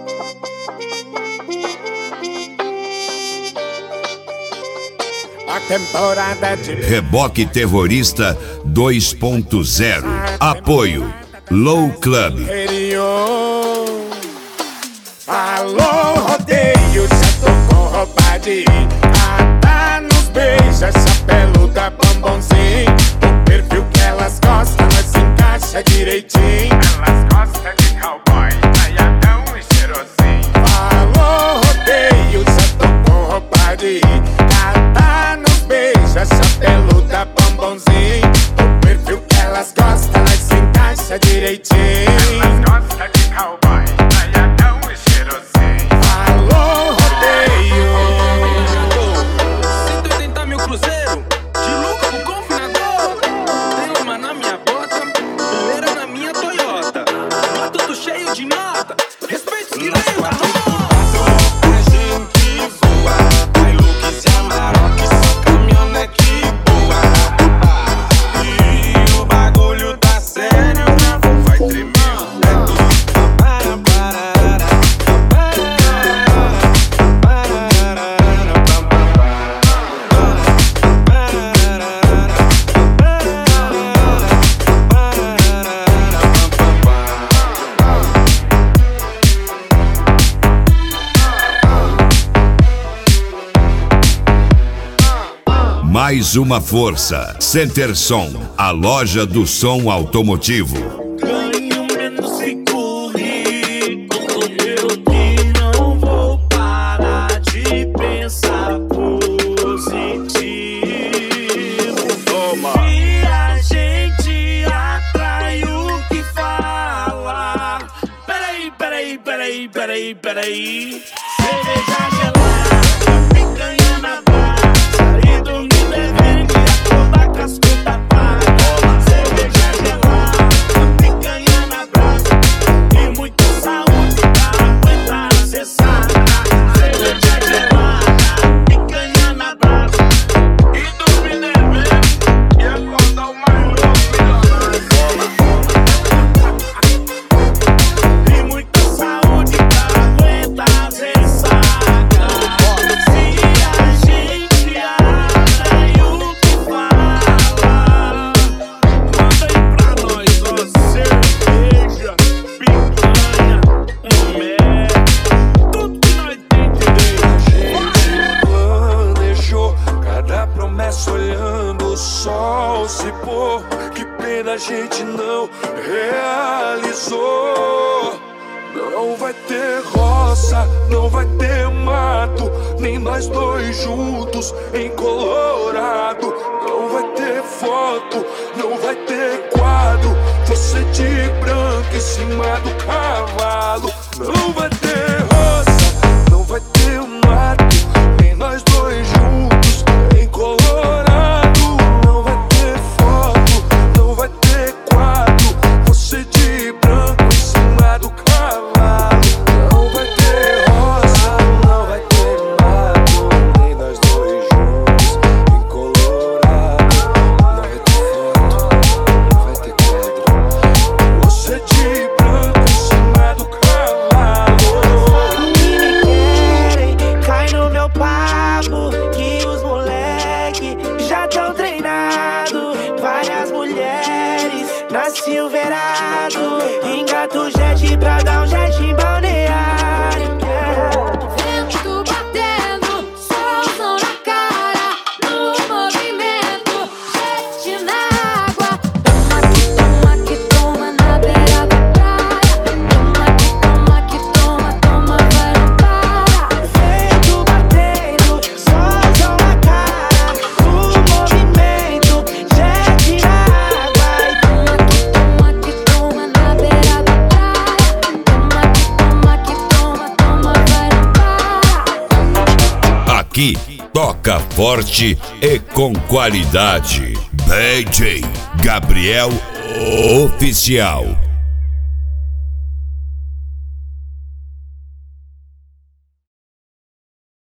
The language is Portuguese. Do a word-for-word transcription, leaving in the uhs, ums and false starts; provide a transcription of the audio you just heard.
A temporada de Reboque Terrorista dois ponto zero. Apoio Low Club. Alô, rodeio, já tô com roupa de ir. Ah, tá nos beijos, essa peluda bombonzinho. O perfil que elas gostam, mas se encaixa direitinho. Elas gostam de cowboy, saiadão e cheirosinho. Alô, rodeio, já tô com roupa de ir. Ah, tá nos beijos, essa peluda bombonzinho. O perfil que elas gostam, mas se encaixa direitinho. Elas gostam de cowboy, saiadão e cheirosinho. Alô, rodeio. cento e oitenta mil cruzeiro, de lucro com confinador. Tem uma na minha bota, poeira na minha Toyota. Mas tudo cheio de nota, respeito os que ganham da moto. A gente voa, Hilux e Amarok, só caminhonete boa. E o bagulho tá sério, o avô vai tremer. Mais uma força. Centerson, a loja do som automotivo. Ganho menos se corri, comprometo que não vou parar de pensar positivo. Toma. Se a gente atrai o que fala. Peraí, peraí, peraí, peraí, peraí. Cerveja gelada, picanha na praça e dormir devendo a toda cascuda paga. Cerveja gelada, picanha na brasa e muita saúde pra aguentar a cessada. Cerveja gelada, picanha na brasa e dormir devendo e acordar o mais louco. E muita saúde pra aguentar a cessada. Se a gente atrai o que fala, manda aí pra nós, ó, cerveja, picanha, um mé, tudo que nós tem direito. Planejou cada promessa olhando o sol se pôr. Que pena a gente não realizou. Não vai ter roça, não vai ter mato, nem nós dois juntos em Colorado. Não vai ter foto, não vai ter quadro, você de branco em cima do cavalo. Não vai ter roça, não vai ter mato, nem nós dois juntos em Colorado. Não vai ter foto, não vai ter quadro, você de branco em cima do cavalo. Não vai ter roça, não vai ter mato, nem nós dois juntos em Colorado. Não vai ter foto, não vai ter quadro, você de branco em cima do cavalo. Me querem, cai no meu papo, que os moleque já tão treinado. Várias mulheres na Silverado, engata o jet pra dar um jet em balneário. Vento batendo, solzão na cara, no movimento, jet na água. Toma que toma que toma na beira da praia. Toma que toma que toma, toma, vai não para. Vento batendo, solzão na cara, no movimento, jet na água. Toma que toma que toma na beira da praia. Toma que toma que toma, toma, vai não para. Aqui toca forte e com qualidade. D J Gabriel Oficial.